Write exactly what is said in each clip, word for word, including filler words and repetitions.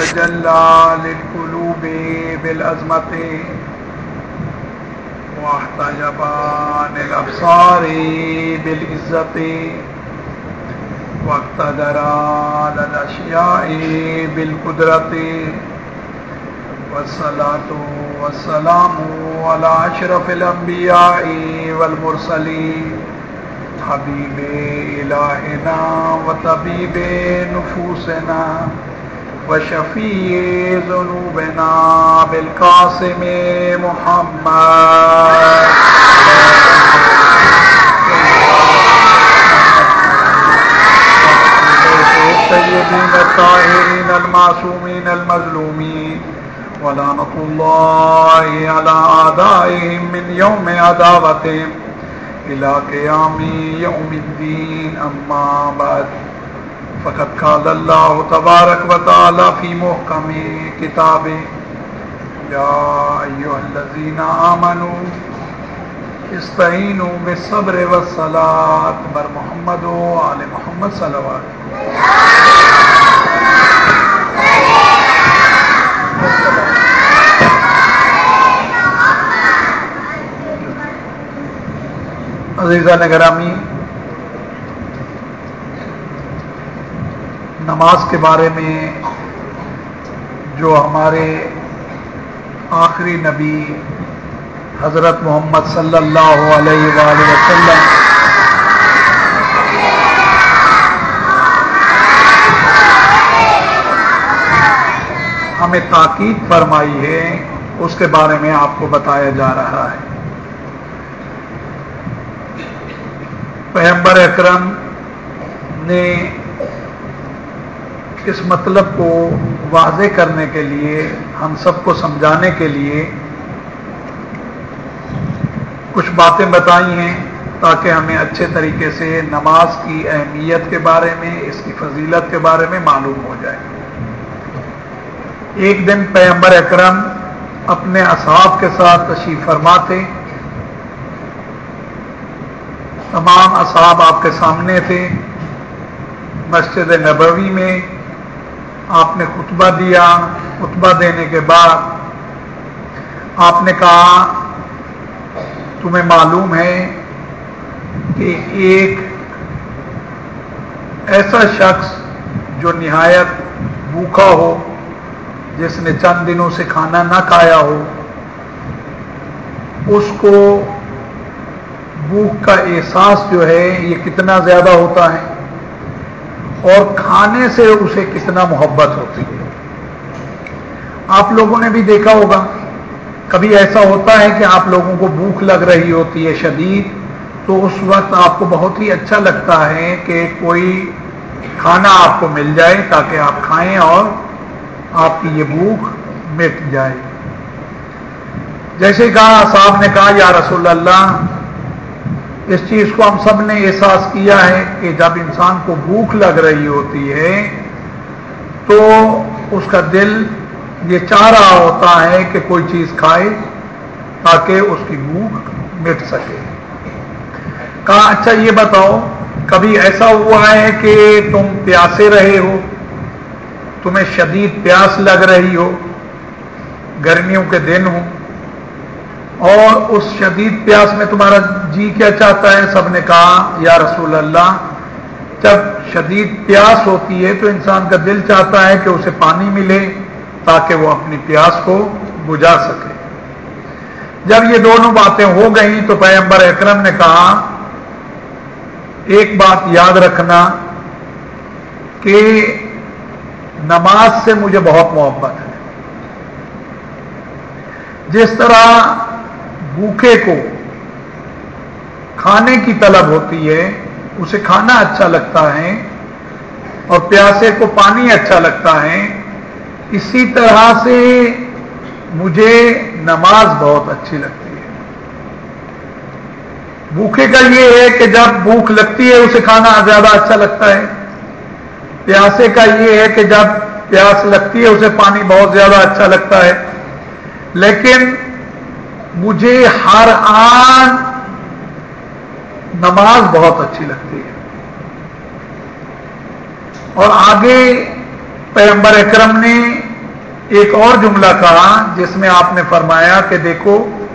تجلى للقلوب بالعظمة واحتجب عن الأبصار بالعزة واقتدر على الأشياء بالقدرة والصلاة والسلام على أشرف الأنبياء والمرسلين حبيب إلهنا وطبيب نفوسنا وشفيع ذنوبنا بالقاسم محمد الطيبين الطاهرين المعصومين المظلومين ولعنة الله على أعدائهم من يوم عداوتهم إلى قيام يوم الدين. أما بعد فقد قال الله تبارك وتعالى في محكم كتابه يا أيها الذين آمنوا استعینوا بالصبر والصلاة بر محمد و آل محمد صلوات. عزیزان گرامی، نماز کے بارے میں جو ہمارے آخری نبی حضرت محمد صلی اللہ علیہ وآلہ وسلم ہمیں تاکید فرمائی ہے، اس کے بارے میں آپ کو بتایا جا رہا ہے. پیغمبر اکرم نے اس مطلب کو واضح کرنے کے لیے، ہم سب کو سمجھانے کے لیے کچھ باتیں بتائی ہیں تاکہ ہمیں اچھے طریقے سے نماز کی اہمیت کے بارے میں، اس کی فضیلت کے بارے میں معلوم ہو جائے. ایک دن پیغمبر اکرم اپنے اصحاب کے ساتھ تشریف فرما تھے. تمام اصحاب آپ کے سامنے تھے. مسجد نبوی میں آپ نے خطبہ دیا. خطبہ دینے کے بعد آپ نے کہا تمہیں معلوم ہے کہ ایک ایسا شخص جو نہایت بھوکا ہو، جس نے چند دنوں سے کھانا نہ کھایا ہو، اس کو بھوک کا احساس جو ہے یہ کتنا زیادہ ہوتا ہے اور کھانے سے اسے کتنا محبت ہوتی ہے. آپ لوگوں نے بھی دیکھا ہوگا، کبھی ایسا ہوتا ہے کہ آپ لوگوں کو بھوک لگ رہی ہوتی ہے شدید، تو اس وقت آپ کو بہت ہی اچھا لگتا ہے کہ کوئی کھانا آپ کو مل جائے تاکہ آپ کھائیں اور آپ کی یہ بھوک مٹ جائے. جیسے کہا صاحب نے کہا یا رسول اللہ، اس چیز کو ہم سب نے احساس کیا ہے کہ جب انسان کو بھوک لگ رہی ہوتی ہے تو اس کا دل یہ چاہ رہا ہوتا ہے کہ کوئی چیز کھائے تاکہ اس کی بھوک مٹ سکے. کہا اچھا یہ بتاؤ، کبھی ایسا ہوا ہے کہ تم پیاسے رہے ہو، تمہیں شدید پیاس لگ رہی ہو، گرمیوں کے دن ہوں، اور اس شدید پیاس میں تمہارا جی کیا چاہتا ہے؟ سب نے کہا یا رسول اللہ، جب شدید پیاس ہوتی ہے تو انسان کا دل چاہتا ہے کہ اسے پانی ملے تاکہ وہ اپنی پیاس کو بجھا سکے. جب یہ دونوں باتیں ہو گئیں تو پیغمبر اکرم نے کہا ایک بات یاد رکھنا کہ نماز سے مجھے بہت محبت ہے. جس طرح بھوکے کو کھانے کی طلب ہوتی ہے، اسے کھانا اچھا لگتا ہے، اور پیاسے کو پانی اچھا لگتا ہے، اسی طرح سے مجھے نماز بہت اچھی لگتی ہے. بھوکے کا یہ ہے کہ جب بھوک لگتی ہے اسے کھانا زیادہ اچھا لگتا ہے. پیاسے کا یہ ہے کہ جب پیاس لگتی ہے اسے پانی بہت زیادہ اچھا لگتا ہے. لیکن مجھے ہر آن نماز بہت اچھی لگتی ہے. اور آگے پیغمبر اکرم نے ایک اور جملہ کہا جس میں آپ نے فرمایا کہ دیکھو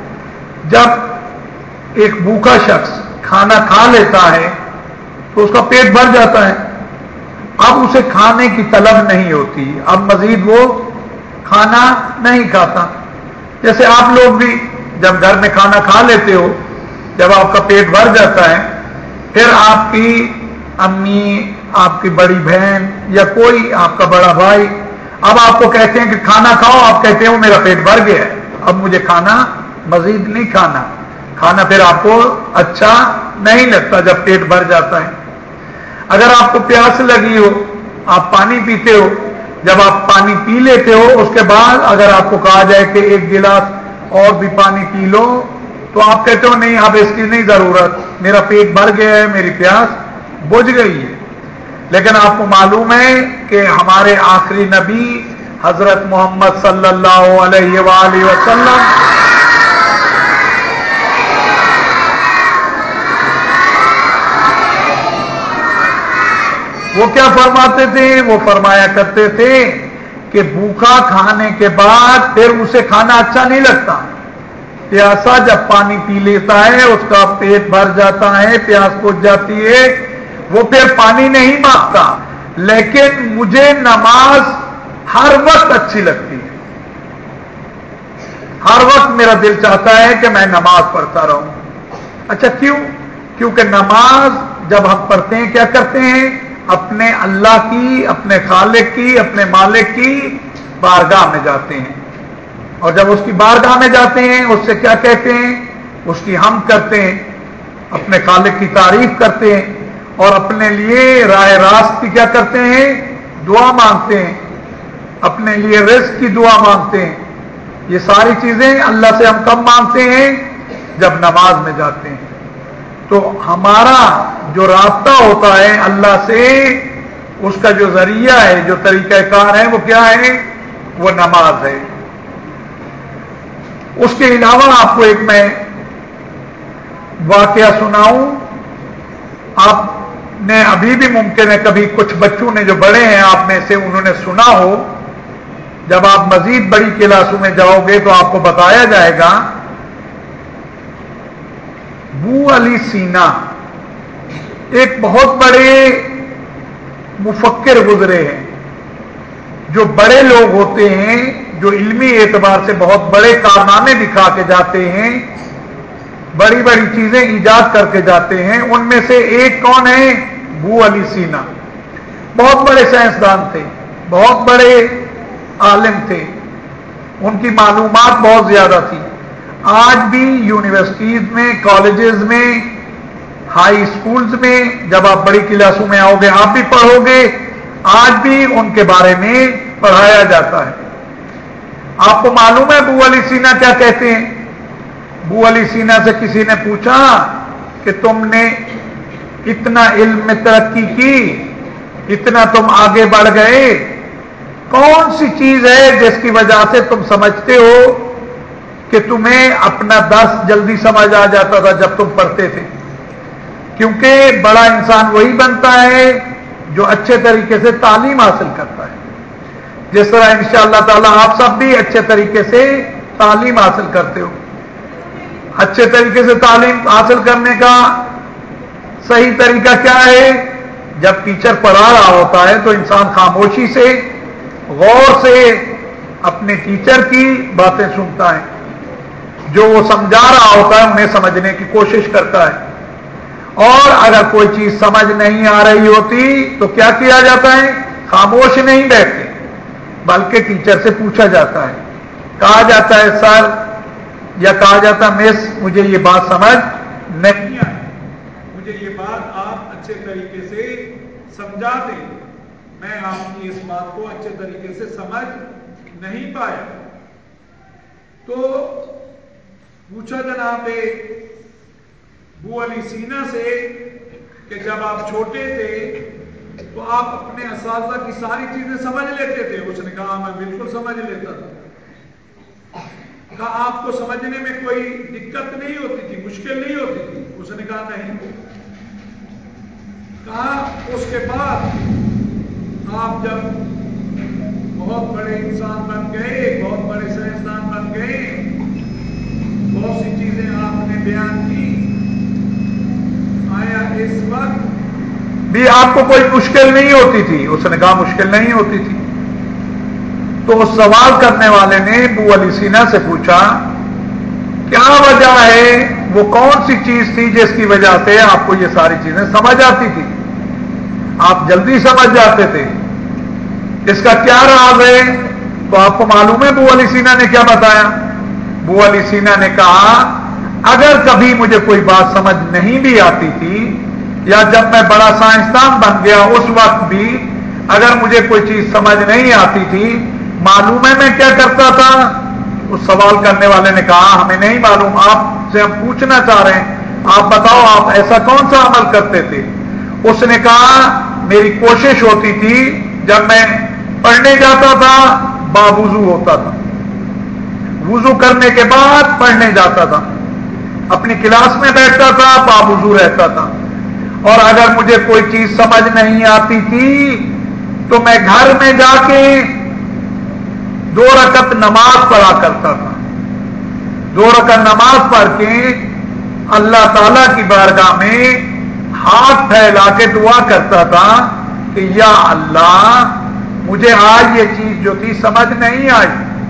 جب ایک بھوکا شخص کھانا کھا لیتا ہے تو اس کا پیٹ بھر جاتا ہے، اب اسے کھانے کی طلب نہیں ہوتی، اب مزید وہ کھانا نہیں کھاتا۔ جیسے آپ لوگ بھی جب گھر میں کھانا کھا لیتے ہو، جب آپ کا پیٹ بھر جاتا ہے، پھر آپ کی امی، آپ کی بڑی بہن یا کوئی آپ کا بڑا بھائی اب آپ کو کہتے ہیں کہ کھانا کھاؤ، آپ کہتے ہو میرا پیٹ بھر گیا ہے، اب مجھے کھانا مزید نہیں کھانا، کھانا پھر آپ کو اچھا نہیں لگتا جب پیٹ بھر جاتا ہے۔ اگر آپ کو پیاس لگی ہو، آپ پانی پیتے ہو، جب آپ پانی پی لیتے ہو اس کے بعد اگر آپ کو کہا جائے کہ ایک گلاس اور بھی پانی پی لو تو آپ کہتے ہو نہیں اب اس کی نہیں ضرورت، میرا پیٹ بھر گیا ہے، میری پیاس بجھ گئی ہے۔ لیکن آپ کو معلوم ہے کہ ہمارے آخری نبی حضرت محمد صلی اللہ علیہ وآلہ وسلم وہ کیا فرماتے تھے؟ وہ فرمایا کرتے تھے کہ بھوکا کھانے کے بعد پھر اسے کھانا اچھا نہیں لگتا، پیاسا جب پانی پی لیتا ہے اس کا پیٹ بھر جاتا ہے، پیاس بجھ جاتی ہے، وہ پھر پانی نہیں مانگتا، لیکن مجھے نماز ہر وقت اچھی لگتی ہے، ہر وقت میرا دل چاہتا ہے کہ میں نماز پڑھتا رہوں۔ اچھا کیوں؟ کیونکہ نماز جب ہم پڑھتے ہیں کیا کرتے ہیں؟ اپنے اللہ کی، اپنے خالق کی، اپنے مالک کی بارگاہ میں جاتے ہیں، اور جب اس کی بارگاہ میں جاتے ہیں اس سے کیا کہتے ہیں؟ اس کی حمد کرتے ہیں، اپنے خالق کی تعریف کرتے ہیں، اور اپنے لیے راہ راست کی کیا کرتے ہیں؟ دعا مانگتے ہیں، اپنے لیے رزق کی دعا مانگتے ہیں۔ یہ ساری چیزیں اللہ سے ہم کب مانگتے ہیں؟ جب نماز میں جاتے ہیں۔ تو ہمارا جو رابطہ ہوتا ہے اللہ سے، اس کا جو ذریعہ ہے، جو طریقہ کار ہے، وہ کیا ہے؟ وہ نماز ہے۔ اس کے علاوہ آپ کو ایک میں واقعہ سناؤں، آپ نے ابھی بھی ممکن ہے کبھی کچھ بچوں نے جو بڑے ہیں آپ میں سے انہوں نے سنا ہو، جب آپ مزید بڑی کلاسوں میں جاؤ گے تو آپ کو بتایا جائے گا۔ ابو علی سینا ایک بہت بڑے مفکر گزرے ہیں، جو بڑے لوگ ہوتے ہیں جو علمی اعتبار سے بہت بڑے کارنامے دکھا کے جاتے ہیں، بڑی بڑی چیزیں ایجاد کر کے جاتے ہیں، ان میں سے ایک کون ہے؟ ابو علی سینا۔ بہت بڑے سائنسدان تھے، بہت بڑے عالم تھے، ان کی معلومات بہت زیادہ تھی۔ آج بھی یونیورسٹیز میں، کالجز میں، ہائی اسکولز میں جب آپ بڑی کلاسوں میں آؤ گے آپ بھی پڑھو گے، آج بھی ان کے بارے میں پڑھایا جاتا ہے۔ آپ کو معلوم ہے ابو علی سینا کیا کہتے ہیں؟ ابو علی سینا سے کسی نے پوچھا کہ تم نے اتنا علم میں ترقی کی، اتنا تم آگے بڑھ گئے، کون سی چیز ہے جس کی وجہ سے تم سمجھتے ہو کہ تمہیں اپنا درس جلدی سمجھ آ جاتا تھا جب تم پڑھتے تھے؟ کیونکہ بڑا انسان وہی بنتا ہے جو اچھے طریقے سے تعلیم حاصل کرتا ہے، جس طرح انشاءاللہ تعالی آپ سب بھی اچھے طریقے سے تعلیم حاصل کرتے ہو۔ اچھے طریقے سے تعلیم حاصل کرنے کا صحیح طریقہ کیا ہے؟ جب ٹیچر پڑھا رہا ہوتا ہے تو انسان خاموشی سے، غور سے اپنے ٹیچر کی باتیں سنتا ہے، جو وہ سمجھا رہا ہوتا ہے انہیں سمجھنے کی کوشش کرتا ہے، اور اگر کوئی چیز سمجھ نہیں آ رہی ہوتی تو کیا کیا جاتا ہے؟ خاموش نہیں بیٹھتے بلکہ ٹیچر سے پوچھا جاتا ہے، کہا جاتا ہے سر، یا کہا جاتا مس مجھے یہ بات سمجھ نہیں آئی، مجھے یہ بات آپ اچھے طریقے سے سمجھا دیں، میں آپ کی اس بات کو اچھے طریقے سے سمجھ نہیں پایا۔ تو پوچھا جناب ابو علی سینا سے کہ جب آپ چھوٹے تھے تو آپ اپنے اساتذہ کی ساری چیزیں سمجھ لیتے تھے؟ اس نے کہا میں بالکل سمجھ لیتا تھا۔ کہا آپ کو سمجھنے میں کوئی دقت نہیں ہوتی تھی، مشکل نہیں ہوتی تھی؟ اس نے کہا نہیں۔ کہا اس کے بعد آپ جب بہت بڑے انسان انسان بن گئے، بہت بڑے سائنسدان بن گئے، بہت سی چیزیں آپ نے بیان کی، آیا اس وقت بھی آپ کو کوئی مشکل نہیں ہوتی تھی؟ اس نے کہا مشکل نہیں ہوتی تھی۔ تو اس سوال کرنے والے نے ابو علی سینا سے پوچھا کیا وجہ ہے، وہ کون سی چیز تھی جس کی وجہ سے آپ کو یہ ساری چیزیں سمجھ آتی تھی، آپ جلدی سمجھ جاتے تھے، اس کا کیا راز ہے؟ تو آپ کو معلوم ہے ابو علی سینا نے کیا بتایا؟ ابو علی سینا نے کہا اگر کبھی مجھے کوئی بات سمجھ نہیں بھی آتی تھی، یا جب میں بڑا سائنسدان بن گیا اس وقت بھی اگر مجھے کوئی چیز سمجھ نہیں آتی تھی، معلوم ہے میں کیا کرتا تھا؟ اس سوال کرنے والے نے کہا ہمیں نہیں معلوم، آپ سے ہم پوچھنا چاہ رہے ہیں، آپ بتاؤ آپ ایسا کون سا عمل کرتے تھے؟ اس نے کہا میری کوشش ہوتی تھی جب میں پڑھنے جاتا تھا باوضو ہوتا تھا، وضو کرنے کے بعد پڑھنے جاتا تھا، اپنی کلاس میں بیٹھتا تھا باوضو رہتا تھا، اور اگر مجھے کوئی چیز سمجھ نہیں آتی تھی تو میں گھر میں جا کے دو رکعت نماز پڑھا کرتا تھا، دو رکعت نماز پڑھ کے اللہ تعالی کی بارگاہ میں ہاتھ پھیلا کے دعا کرتا تھا کہ یا اللہ مجھے آج یہ چیز جو تھی سمجھ نہیں آئی،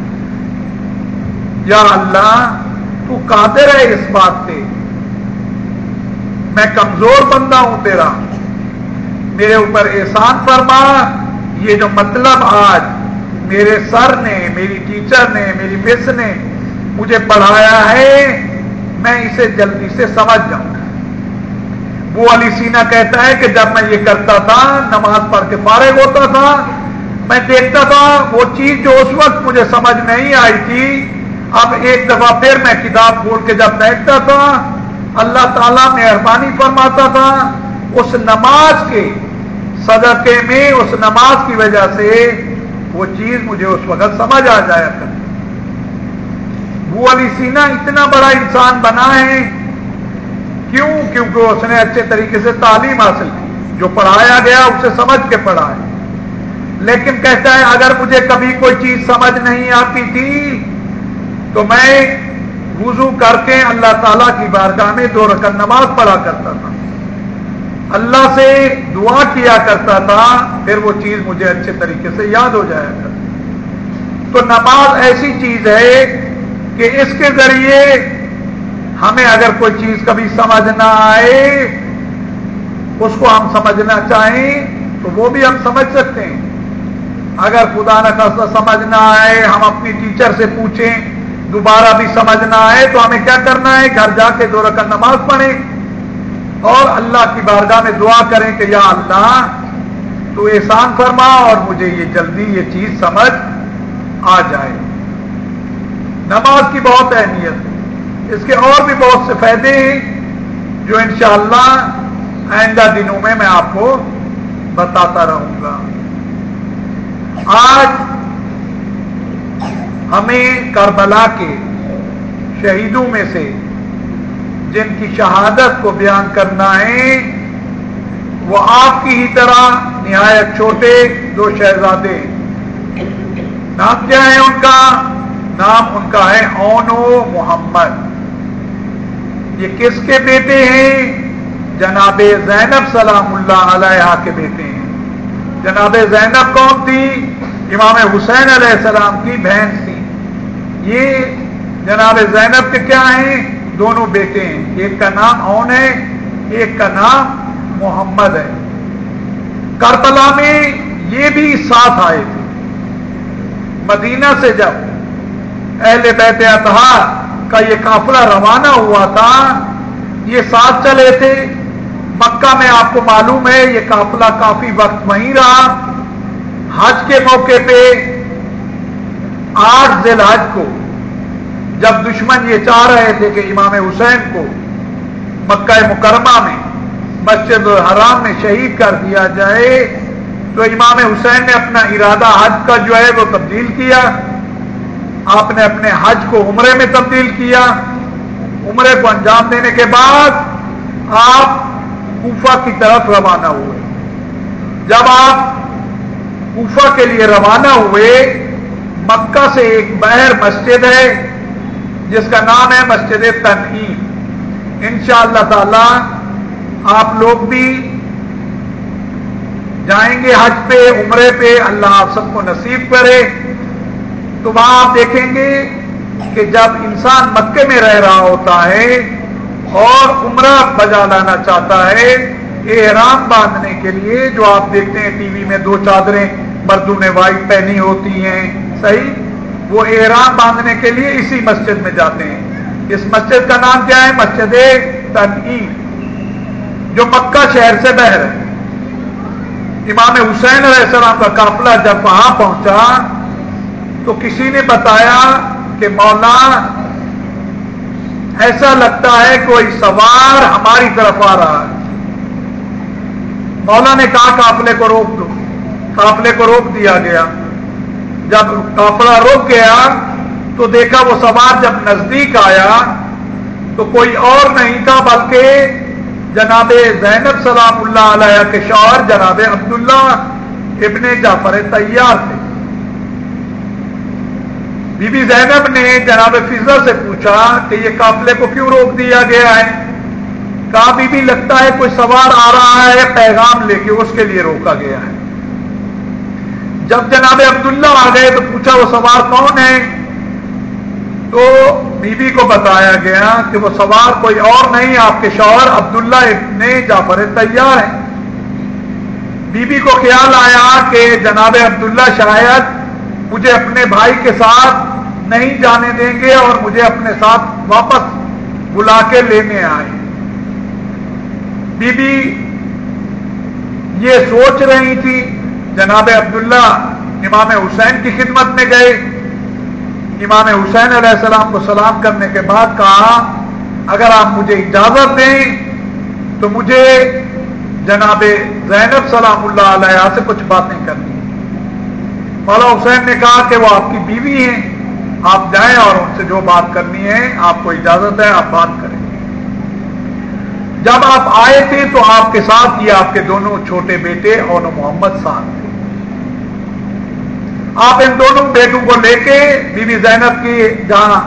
یا اللہ تو قادر ہے اس بات پہ، میں کمزور بندہ ہوں تیرا، میرے اوپر احسان فرما، یہ جو مطلب آج میرے سر نے، میری ٹیچر نے، میری مس نے مجھے پڑھایا ہے میں اسے جلدی سے سمجھ جاؤں گا۔ وہ علی سینا کہتا ہے کہ جب میں یہ کرتا تھا نماز پڑھ کے فارغ ہوتا تھا، میں دیکھتا تھا وہ چیز جو اس وقت مجھے سمجھ نہیں آئی تھی، اب ایک دفعہ پھر میں کتاب کھول کے جب بیٹھتا تھا اللہ تعالیٰ مہربانی فرماتا تھا، اس نماز کے صدقے میں، اس نماز کی وجہ سے وہ چیز مجھے اس وقت سمجھ آ جایا کرتی۔ وہ علی سینا اتنا بڑا انسان بنا ہے کیوں؟ کیونکہ اس نے اچھے طریقے سے تعلیم حاصل کی، جو پڑھایا گیا اسے سمجھ کے پڑھا ہے۔ لیکن کہتا ہے اگر مجھے کبھی کوئی چیز سمجھ نہیں آتی تھی تو میں وضو کر کے اللہ تعالیٰ کی بارگاہ میں دو رکعت نماز پڑھا کرتا تھا، اللہ سے دعا کیا کرتا تھا، پھر وہ چیز مجھے اچھے طریقے سے یاد ہو جایا کرتی۔ تو نماز ایسی چیز ہے کہ اس کے ذریعے ہمیں اگر کوئی چیز کبھی سمجھ نہ آئے، اس کو ہم سمجھنا چاہیں تو وہ بھی ہم سمجھ سکتے ہیں۔ اگر خدا نہ خاصہ سمجھ نہ آئے، ہم اپنی ٹیچر سے پوچھیں دوبارہ بھی سمجھ نہ آئے تو ہمیں کیا کرنا ہے؟ گھر جا کے دو رکعت نماز پڑھیں اور اللہ کی بارگاہ میں دعا کریں کہ یا اللہ تو احسان فرما اور مجھے یہ جلدی یہ چیز سمجھ آ جائے۔ نماز کی بہت اہمیت ہے، اس کے اور بھی بہت سے فائدے ہیں جو انشاءاللہ آئندہ دنوں میں میں آپ کو بتاتا رہوں گا۔ آج ہمیں کربلا کے شہیدوں میں سے جن کی شہادت کو بیان کرنا ہے، وہ آپ کی ہی طرح نہایت چھوٹے دو شہزادے ہیں۔ نام کیا ہے ان کا؟ نام ان کا ہے اون و محمد۔ یہ کس کے بیٹے ہیں؟ جناب زینب سلام اللہ علیہا کے بیٹے ہیں۔ جناب زینب کون تھی؟ امام حسین علیہ السلام کی بہن تھی۔ یہ جناب زینب کے کیا ہیں؟ دونوں بیٹے ہیں، ایک کا نام اون ہے، ایک کا نام محمد ہے۔ کربلا میں یہ بھی ساتھ آئے تھے۔ مدینہ سے جب اہل بیت اطہار کا یہ قافلہ روانہ ہوا تھا، یہ ساتھ چلے تھے۔ مکہ میں آپ کو معلوم ہے یہ قافلہ کافی وقت وہیں رہا۔ حج کے موقع پہ آٹھ ذی الحج کو جب دشمن یہ چاہ رہے تھے کہ امام حسین کو مکہ مکرمہ میں مسجد الحرام میں شہید کر دیا جائے، تو امام حسین نے اپنا ارادہ حج کا جو ہے وہ تبدیل کیا۔ آپ نے اپنے حج کو عمرے میں تبدیل کیا۔ عمرے کو انجام دینے کے بعد آپ کوفہ کی طرف روانہ ہوئے۔ جب آپ کوفہ کے لیے روانہ ہوئے، مکہ سے ایک باہر مسجد ہے جس کا نام ہے مسجد تنعیم. انشاءاللہ تعالی آپ لوگ بھی جائیں گے حج پہ، عمرے پہ، اللہ آپ سب کو نصیب کرے. تو وہاں آپ دیکھیں گے کہ جب انسان مکے میں رہ رہا ہوتا ہے اور عمرہ بجا لانا چاہتا ہے احرام باندھنے کے لیے، جو آپ دیکھتے ہیں ٹی وی میں دو چادریں مردوں نے وائٹ پہنی ہوتی ہیں، صحیح، وہ احرام باندھنے کے لیے اسی مسجد میں جاتے ہیں. اس مسجد کا نام کیا ہے؟ مسجد تنعیم، جو مکہ شہر سے باہر ہے. امام حسین علیہ السلام کا قافلہ جب وہاں پہنچا تو کسی نے بتایا کہ مولا ایسا لگتا ہے کوئی سوار ہماری طرف آ رہا ہے. مولا نے کہا قافلے کو روک دو. قافلے کو روک دیا گیا. جب قافلہ رک گیا تو دیکھا وہ سوار جب نزدیک آیا تو کوئی اور نہیں تھا بلکہ جناب زینب سلام اللہ علیہ کے شوہر جناب عبداللہ ابن جعفر طیار تھے. بی بی زینب نے جناب فضہ سے پوچھا کہ یہ قافلے کو کیوں روک دیا گیا ہے؟ کہا بی بی لگتا ہے کوئی سوار آ رہا ہے پیغام لے کے، اس کے لیے روکا گیا ہے. جب جناب عبداللہ آ گئے تو پوچھا وہ سوار کون ہے؟ تو بی بی کو بتایا گیا کہ وہ سوار کوئی اور نہیں، آپ کے شوہر عبداللہ ابن جعفر طیار ہیں. بی بی کو خیال آیا کہ جناب عبداللہ شاید مجھے اپنے بھائی کے ساتھ نہیں جانے دیں گے اور مجھے اپنے ساتھ واپس بلا کے لینے آئے. بی بی یہ سوچ رہی تھی. جناب عبداللہ امام حسین کی خدمت میں گئے. امام حسین علیہ السلام کو سلام کرنے کے بعد کہا اگر آپ مجھے اجازت دیں تو مجھے جناب زینب سلام اللہ علیہ سے کچھ باتیں کرنی ہیں. مولا حسین نے کہا کہ وہ آپ کی بیوی ہیں، آپ جائیں اور ان سے جو بات کرنی ہے آپ کو اجازت ہے، آپ بات کریں. جب آپ آئے تھے تو آپ کے ساتھ یہ آپ کے دونوں چھوٹے بیٹے اور محمد ساتھ تھے. آپ ان دونوں بیٹوں کو لے کے بی بی زینب کی جہاں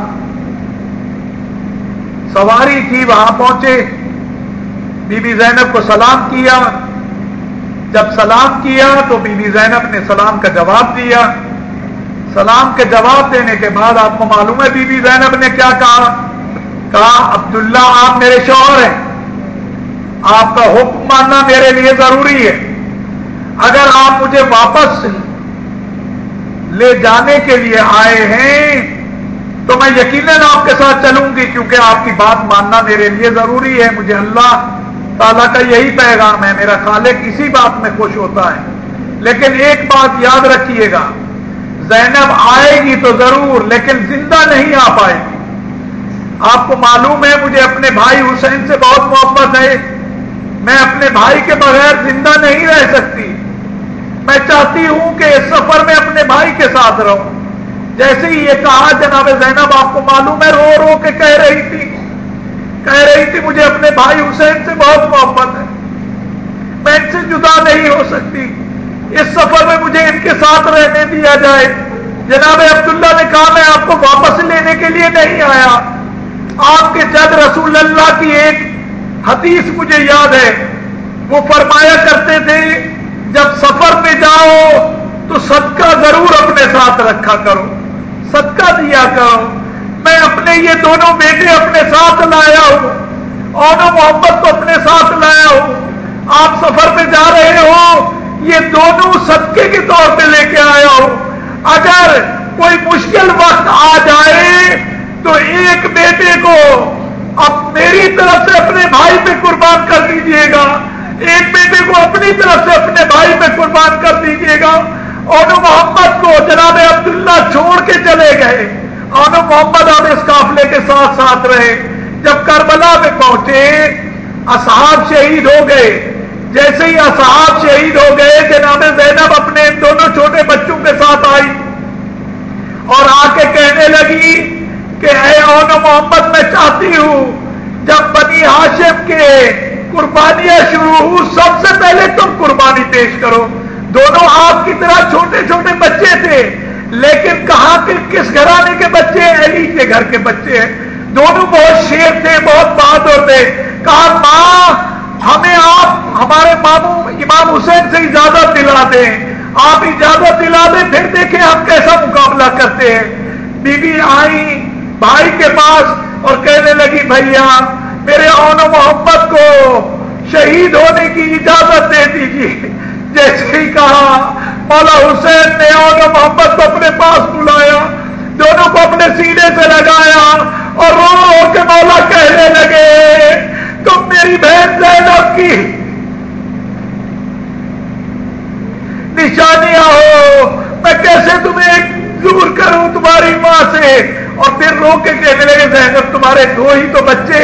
سواری تھی وہاں پہنچے. بی بی زینب کو سلام کیا. جب سلام کیا تو بی بی زینب نے سلام کا جواب دیا. سلام کے جواب دینے کے بعد آپ کو معلوم ہے بی بی زینب نے کیا کہا؟ کہا عبداللہ آپ میرے شوہر ہیں، آپ کا حکم ماننا میرے لیے ضروری ہے. اگر آپ مجھے واپس لے جانے کے لیے آئے ہیں تو میں یقیناً آپ کے ساتھ چلوں گی، کیونکہ آپ کی بات ماننا میرے لیے ضروری ہے. مجھے اللہ تعالیٰ کا یہی پیغام ہے، میرا خالق اسی بات میں خوش ہوتا ہے. لیکن ایک بات یاد رکھیے گا، زینب آئے گی تو ضرور لیکن زندہ نہیں آ پائے گی. آپ کو معلوم ہے مجھے اپنے بھائی حسین سے بہت محبت ہے. میں اپنے بھائی کے بغیر زندہ نہیں رہ سکتی. میں چاہتی ہوں کہ اس سفر میں اپنے بھائی کے ساتھ رہوں. جیسے ہی یہ کہا جناب زینب آپ کو معلوم ہے رو رو کے کہہ رہی تھی کہہ رہی تھی مجھے اپنے بھائی حسین سے بہت محبت ہے، میں ان سے جدا نہیں ہو سکتی. اس سفر میں مجھے ان کے ساتھ رہنے دیا جائے. جناب عبداللہ نے کہا میں آپ کو واپس لینے کے لیے نہیں آیا. آپ کے جد رسول اللہ کی ایک حدیث مجھے یاد ہے، وہ فرمایا کرتے تھے جب سفر میں جاؤ تو صدقہ ضرور اپنے ساتھ رکھا کرو، صدقہ دیا کرو. میں اپنے یہ دونوں بیٹے اپنے ساتھ لایا ہوں اور محمد کو اپنے ساتھ لایا ہوں. آپ سفر میں جا رہے ہو، یہ دونوں صدقے کے طور پہ لے کے آیا ہوں. اگر کوئی مشکل وقت آ جائے تو ایک بیٹے کو اب میری طرف سے اپنے بھائی پہ قربان کر دیجئے گا، ایک بیٹے کو اپنی طرف سے اپنے بھائی پہ قربان کر دیجئے گا. اور محمد کو جناب عبداللہ چھوڑ کے چلے گئے اور محمد اب اس قافلے کے ساتھ ساتھ رہے. جب کربلا میں پہنچے اصحاب شہید ہو گئے. جیسے ہی اصحاب شہید ہو گئے جناب زینب اپنے ان دونوں چھوٹے بچوں کے ساتھ آئی اور آ کے کہنے لگی کہ اے اون محمد میں چاہتی ہوں جب بنی ہاشم کے قربانیاں شروع ہوں سب سے پہلے تم قربانی پیش کرو. دونوں آپ کی طرح چھوٹے چھوٹے بچے تھے لیکن کہا کے کس گھرانے کے بچے ہیں؟ علی کے گھر کے بچے ہیں. دونوں بہت شیر تھے، بہت بہادر تھے. کہا ماں ہمیں آپ ہمارے ماموں امام حسین سے اجازت دلا دیں، آپ اجازت دلا دیں، پھر دیکھیں ہم کیسا مقابلہ کرتے ہیں. بی بی آئی بھائی کے پاس اور کہنے لگی بھیا میرے اون و محمد کو شہید ہونے کی اجازت دے دیجیے. جیسے ہی کہا مولا حسین نے اون و محمد کو اپنے پاس بلایا، دونوں کو اپنے سینے سے لگایا اور رو رو کے مولا کہنے لگے تم میری بہن زینب کی نشانیاں ہو، میں کیسے تمہیں دور کروں تمہاری ماں سے. اور پھر رو کے کہنے لگے زینب تمہارے دو ہی تو بچے،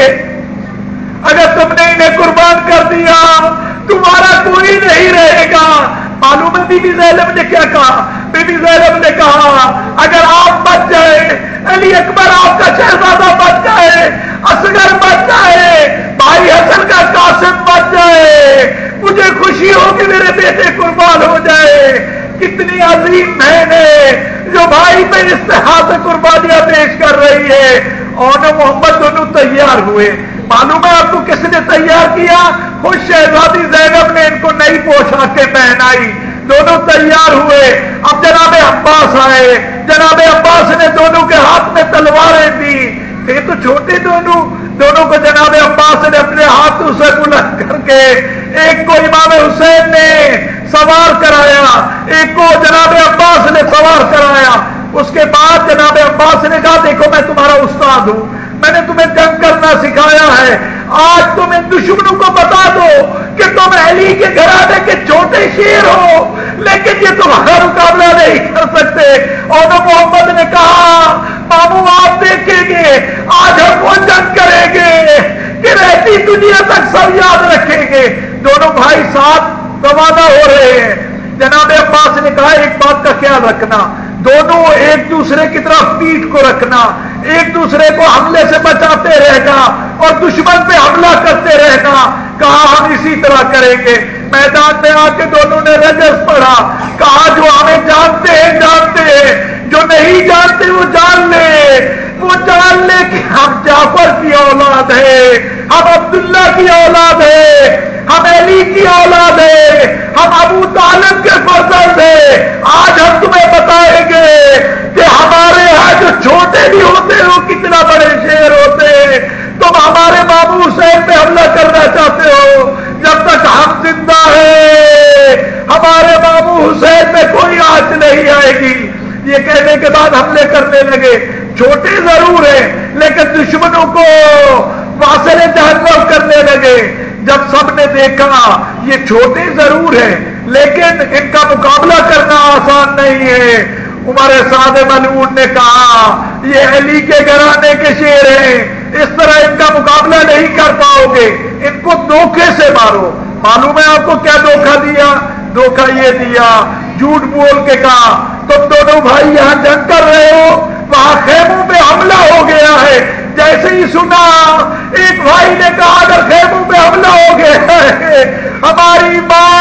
اگر تم نے انہیں قربان کر دیا تمہارا کوئی نہیں رہے گا. معلوم ہے بی بی زینب نے کیا کہا؟ بی بی زینب نے کہا اگر آپ بچ جائے، علی اکبر آپ کا شہزادہ بچ جائے، اصغر بچ جائے، بھائی حسن کا قاسم بچ جائے، مجھے خوشی ہوگی میرے بیٹے قربان ہو جائے. کتنی عظیم بہن ہے جو بھائی پہ استحاض قربانیاں پیش کر رہی ہے. اور محمد دونوں تیار ہوئے. معلوم ہے آپ کو کس نے تیار کیا؟ خود شہزادی زینب نے ان کو نئی پوشاکیں پہنائی. دونوں تیار ہوئے. اب جناب عباس آئے، جناب عباس نے دونوں کے ہاتھ میں تلواریں دی. یہ تو چھوٹے دونوں دونوں کو جناب عباس نے اپنے ہاتھوں سے بلند کر کے ایک کو امام حسین نے سوار کرایا، ایک کو جناب عباس نے سوار کرایا. اس کے بعد جناب عباس نے کہا دیکھو میں تمہارا استاد ہوں، میں نے تمہیں جنگ کرنا سکھایا ہے، آج تم ان دشمنوں کو بتا دو کہ تم علی کے گھرانے کے چھوٹے شیر ہو لیکن یہ تمہارا مقابلہ نہیں کر سکتے. اور محمد نے کہا ماموں آپ دیکھیں گے آج ہم وہ جنگ کریں گے کہ رہتی دنیا تک سب یاد رکھیں گے. دونوں بھائی ساتھ روانہ ہو رہے ہیں. جناب عباس نے کہا ایک بات کا خیال رکھنا، دونوں ایک دوسرے کی طرف پیٹھ کو رکھنا، ایک دوسرے کو حملے سے بچاتے رہنا اور دشمن پہ حملہ کرتے رہنا. کہا ہم اسی طرح کریں گے. میدان میں آ کے دونوں نے رجز پڑھا. کہا جو ہمیں جانتے ہیں جانتے ہیں، جو نہیں جانتے وہ جان لے، وہ جان لے کہ ہم جعفر کی اولاد ہے، ہم عبداللہ کی اولاد ہے، ہم علی کی اولاد ہے، ہم ابو طالب کے فرزند ہیں. آج ہم تمہیں بتائیں گے کہ ہمارے یہاں جو چھوٹے بھی ہوتے ہیں وہ کتنا بڑے شیر ہوتے ہیں. تم ہمارے بابو حسین پہ حملہ کرنا چاہتے ہو، جب تک ہم زندہ ہیں ہمارے بابو حسین پہ کوئی آنچ نہیں آئے گی. یہ کہنے کے بعد حملے کرنے لگے. چھوٹے ضرور ہیں لیکن دشمنوں کو واصل جہنم کرنے لگے. جب سب نے دیکھا یہ چھوٹے ضرور ہیں لیکن ان کا مقابلہ کرنا آسان نہیں ہے، عمر سعد ملعون نے کہا یہ علی کے گھرانے کے شیر ہیں، اس طرح ان کا مقابلہ نہیں کر پاؤ گے، ان کو دھوکے سے مارو. معلوم ہے آپ کو کیا دھوکہ دیا؟ دھوکہ یہ دیا، جھوٹ بول کے کہا تم دونوں بھائی یہاں جنگ کر رہے ہو، وہاں خیموں پہ حملہ ہو گیا ہے. جیسے ہی سنا ایک بھائی نے کہا اگر خیموں پہ حملہ ہو گیا ہے ہماری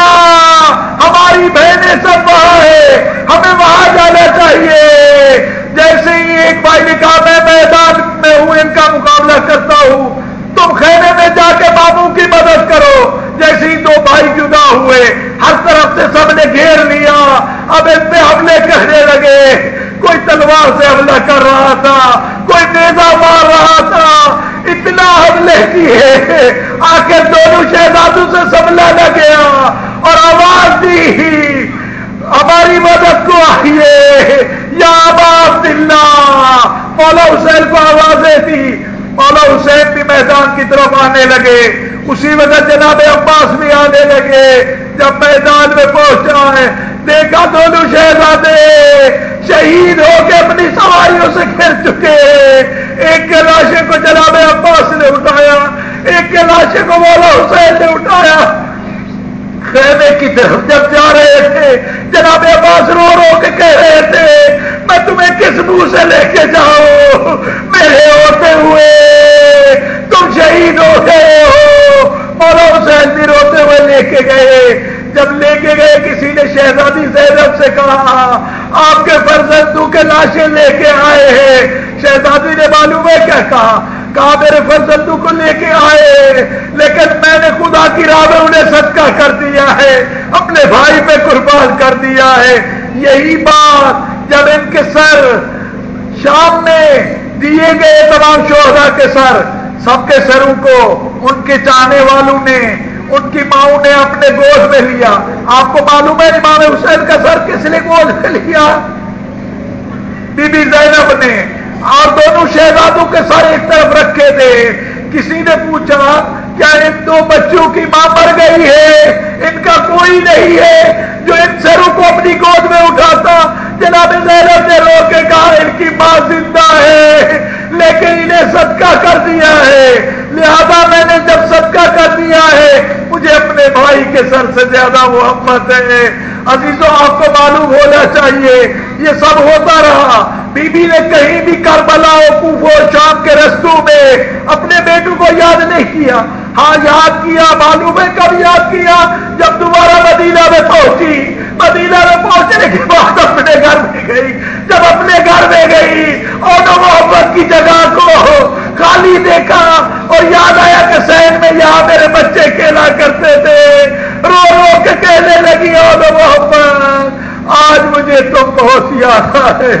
ماں ہماری بہنیں سب وہاں ہے، ہمیں وہاں جانا چاہیے. جیسے ہی ایک بھائی نے کہا میں میدان میں ہوں ان کا مقابلہ کرتا ہوں، تم خیمے میں جا کے بابو کی مدد کرو. جیسے ہی دو بھائی جدا ہوئے ہر طرف سے سب نے گھیر لیا. اب ان پہ حملے کرنے لگے. کوئی تلوار سے حملہ کر رہا تھا، کوئی نیزہ مار رہا تھا. اتنا حملے کیے آخر دونوں شہزادوں سے سنبھلا نہ گیا اور آواز دی ہماری مدد کو آئیے یا ابا عبداللہ. مولا حسین کو آوازیں دی. مولا حسین بھی میدان کی طرف آنے لگے. اسی وقت جناب عباس بھی آنے لگے. جب میدان میں پہنچا ہے دیکھا دونوں شہزادے شہید ہو کے اپنی سواریوں سے گر چکے. ایک کے لاشے کو جناب عباس نے اٹھایا، ایک کے لاشے کو مولا حسین نے اٹھایا. خیمے کی طرف جب جا رہے تھے جناب عباس رو رو کے کہہ رہے تھے میں تمہیں کس منہ سے لے کے جاؤں، میرے ہوتے ہوئے تم شہید ہو گئے ہو. مولا حسین بھی روتے ہوئے لے کے گئے. جب لے کے گئے کسی نے شہزادی زینب سے کہا آپ کے فرزندوں کے لاشیں لے کے آئے ہیں۔ شہزادی نے معلوم ہے کیا کہا؟ کہا میرے فرزندوں کو لے کے آئے لیکن میں نے خدا کی راہ میں انہیں صدقہ کر دیا ہے، اپنے بھائی پہ قربان کر دیا ہے۔ یہی بات جب ان کے سر شام میں دیے گئے تمام شہداء کے سر، سب کے سروں کو ان کے چاہنے والوں نے، ان کی ماؤں نے اپنے گود میں لیا۔ آپ کو معلوم ہے امام حسین کا سر کس نے گود میں لیا؟ بی بی زینب نے، اور دونوں شہزادوں کے سر ایک طرف رکھے تھے۔ کسی نے پوچھا کیا ان دو بچوں کی ماں مر گئی ہے؟ ان کا کوئی نہیں ہے جو ان سروں کو اپنی گود میں اٹھاتا۔ جناب زینب نے رو کے کہا ان کی ماں زندہ ہے لیکن انہیں صدقہ کر دیا ہے، لہذا میں نے جب صدقہ کر دیا ہے مجھے اپنے بھائی کے سر سے زیادہ محبت ہے۔ عزیزوں آپ کو معلوم ہونا چاہیے یہ سب ہوتا رہا، بی بی نے کہیں بھی کربلا اور کوفہ اور شام کے رستوں میں اپنے بیٹوں کو یاد نہیں کیا۔ ہاں یاد کیا، معلوم ہے کب یاد کیا؟ جب دوبارہ مدینہ میں پہنچی، مدینہ میں پہنچنے کے بعد اپنے گھر میں گئی، جب اپنے گھر میں گئی اور محبت کی جگہ کو خالی دیکھا اور یاد آیا کہ سین میں یہاں میرے بچے کھیلا کرتے تھے، رو رو کے کہنے لگی او محبت آج مجھے تم بہت یاد آئے۔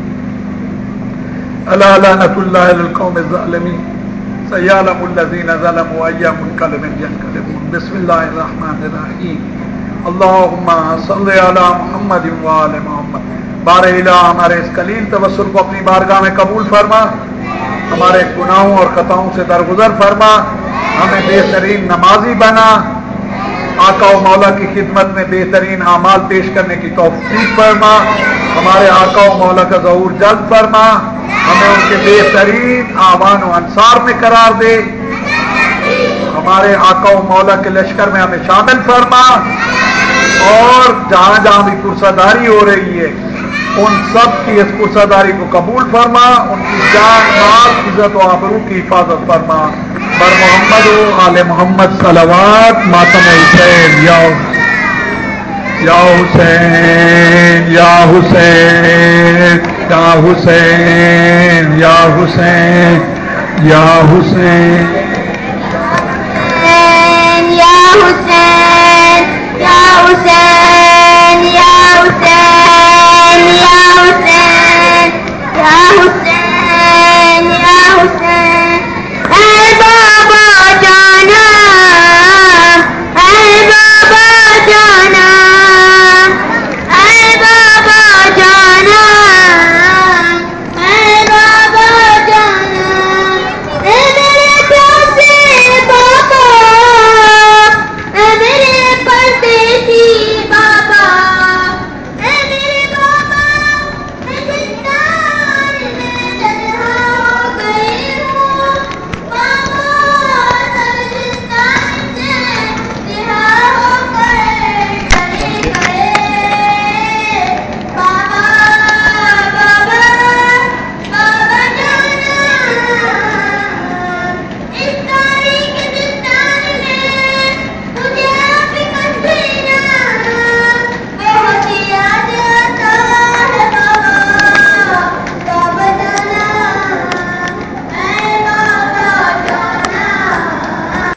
الا لعنۃ اللہ علی القوم الظالمین سیعلم الذین ظلموا ای منقلب ینقلبون۔ بسم اللہ الرحمن الرحیم۔ اللہم صل علی محمد وآل محمد۔ بار الہ ہمارے اس قلیل توسل کو اپنی بارگاہ میں قبول فرما، ہمارے گناہوں اور خطاؤں سے درگزر فرما، ہمیں بہترین نمازی بنا، آقا و مولا کی خدمت میں بہترین اعمال پیش کرنے کی توفیق فرما، ہمارے آقا و مولا کا ظہور جلد فرما، ہمیں ان کے بہترین اعوان و انصار میں قرار دے، ہمارے آقا و مولا کے لشکر میں ہمیں شامل فرما، اور جہاں جہاں بھی پرساداری ہو رہی ہے ان سب کی اس پرساداری کو قبول فرما، ان کی جان مال عزت و آبرو کی حفاظت فرما۔ بر محمد و آل محمد صلوات۔ ماتم حسین یا یا حسین یا حسین یا حسین یا حسین یا حسین۔